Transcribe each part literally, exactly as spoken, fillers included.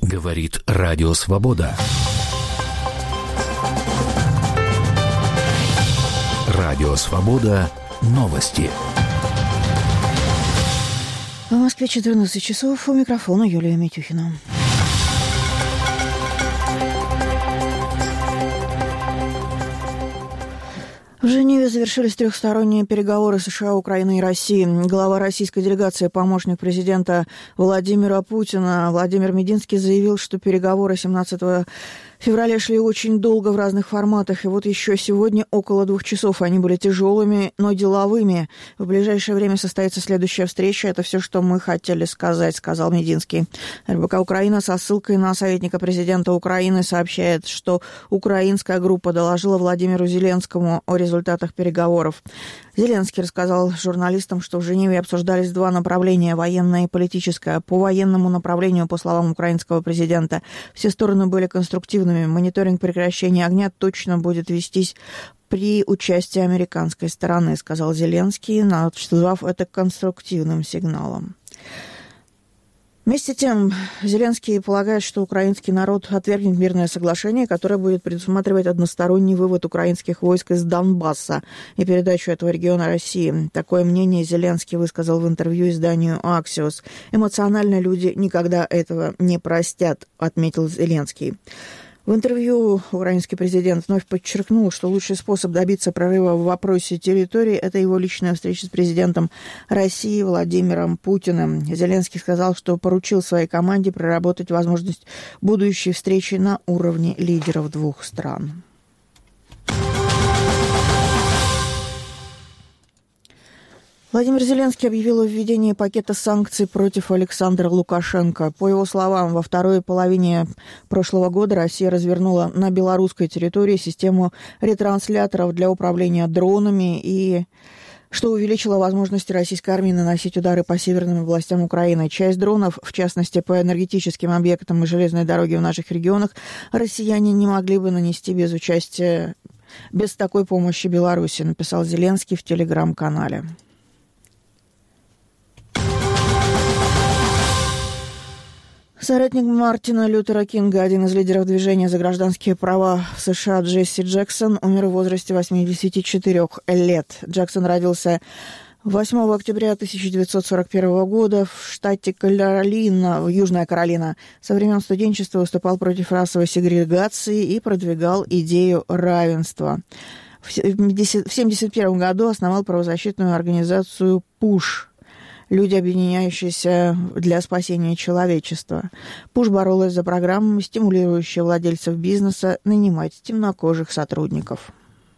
Говорит Радио Свобода. Радио Свобода. Новости. В Москве четырнадцать часов. У микрофона Юлия Митюхина. В Женеве завершились трехсторонние переговоры США, Украины и России. Глава российской делегации, помощник президента Владимира Путина Владимир Мединский заявил, что переговоры семнадцатого февраля шли очень долго в разных форматах, и вот еще сегодня около двух часов они были тяжелыми, но деловыми. В ближайшее время состоится следующая встреча. Это все, что мы хотели сказать, сказал Мединский. эр бэ ка Украина со ссылкой на советника президента Украины сообщает, что украинская группа доложила Владимиру Зеленскому о результатах переговоров. Зеленский рассказал журналистам, что в Женеве обсуждались два направления – военное и политическое. По военному направлению, по словам украинского президента, все стороны были конструктивными. Мониторинг прекращения огня точно будет вестись при участии американской стороны, сказал Зеленский, назвав это конструктивным сигналом. Вместе с тем, Зеленский полагает, что украинский народ отвергнет мирное соглашение, которое будет предусматривать односторонний вывод украинских войск из Донбасса и передачу этого региона России. Такое мнение Зеленский высказал в интервью изданию «Аксиос». «Эмоционально люди никогда этого не простят», отметил Зеленский. В интервью украинский президент вновь подчеркнул, что лучший способ добиться прорыва в вопросе территории – это его личная встреча с президентом России Владимиром Путиным. Зеленский сказал, что поручил своей команде проработать возможность будущей встречи на уровне лидеров двух стран. Владимир Зеленский объявил о введении пакета санкций против Александра Лукашенко. По его словам, во второй половине прошлого года Россия развернула на белорусской территории систему ретрансляторов для управления дронами, и что увеличило возможности российской армии наносить удары по северным областям Украины. Часть дронов, в частности по энергетическим объектам и железной дороге в наших регионах, россияне не могли бы нанести без участия, без такой помощи Беларуси, написал Зеленский в телеграм-канале. Соратник Мартина Лютера Кинга, один из лидеров движения за гражданские права в США Джесси Джексон, умер в возрасте восьмидесяти четырёх лет. Джексон родился восьмого октября тысяча девятьсот сорок первого года в штате Каролина, в Южная Каролина. Со времен студенчества выступал против расовой сегрегации и продвигал идею равенства. В семьдесят первом году основал правозащитную организацию «Пуш». Люди, объединяющиеся для спасения человечества. Пуш боролась за программы, стимулирующие владельцев бизнеса нанимать темнокожих сотрудников.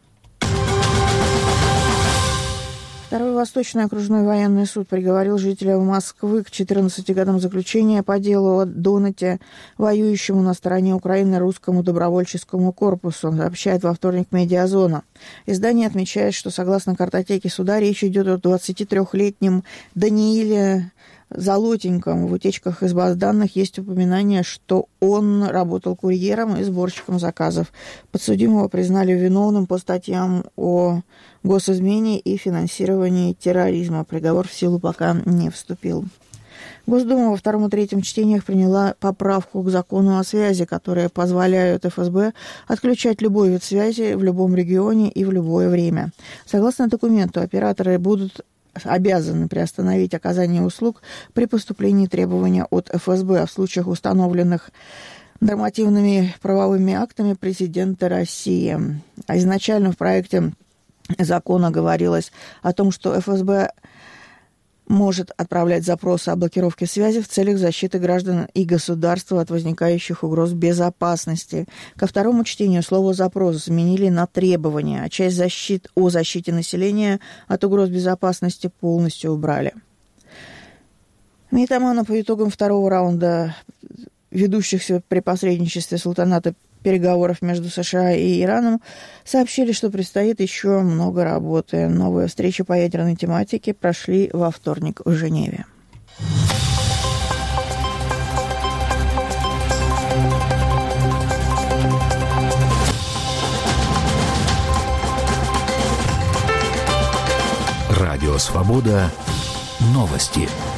Второй Восточный окружной военный суд приговорил жителя Москвы к четырнадцати годам заключения по делу о донате, воюющему на стороне Украины русскому добровольческому корпусу, сообщает во вторник «Медиазона». Издание отмечает, что согласно картотеке суда речь идет о двадцатитрёхлетнем Данииле Золотеньком. В утечках из баз данных есть упоминание, что он работал курьером и сборщиком заказов. Подсудимого признали виновным по статьям о госизмене и финансировании терроризма. Приговор в силу пока не вступил. Госдума во втором и третьем чтениях приняла поправку к закону о связи, которая позволяет эф эс бэ отключать любой вид связи в любом регионе и в любое время. Согласно документу, операторы будут обязаны приостановить оказание услуг при поступлении требования от эф эс бэ, а в случаях, установленных нормативными правовыми актами президента России. А изначально в проекте закона говорилось о том, что эф эс бэ может отправлять запросы о блокировке связи в целях защиты граждан и государства от возникающих угроз безопасности. Ко второму чтению слово «запрос» заменили на «требования», а часть защит о защите населения от угроз безопасности полностью убрали. Митоманы по итогам второго раунда ведущихся при посредничестве султаната переговоров между США и Ираном сообщили, что предстоит еще много работы. Новые встречи по ядерной тематике прошли во вторник в Женеве. Радио «Свобода». Новости.